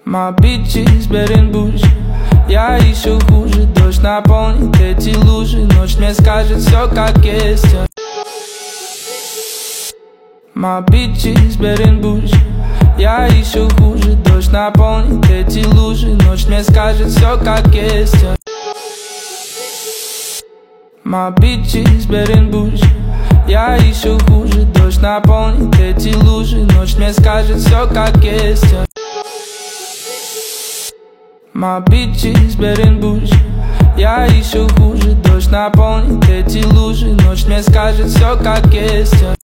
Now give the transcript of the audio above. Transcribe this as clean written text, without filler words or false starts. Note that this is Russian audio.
My bitch is bad and bougie. Я еще хуже. Дождь наполнит эти лужи. Ночь мне скажет все как есть. My bitch is bad and bougie. Я еще хуже. Дождь наполнит эти лужи. Ночь мне скажет все как есть. My bitch is bad and bougie. Я еще хуже. Дождь наполнит эти лужи. Ночь мне скажет все как есть. My bitch is bad and bougie. Я еще хуже. Дождь наполнит эти лужи. Ночь мне скажет все как есть.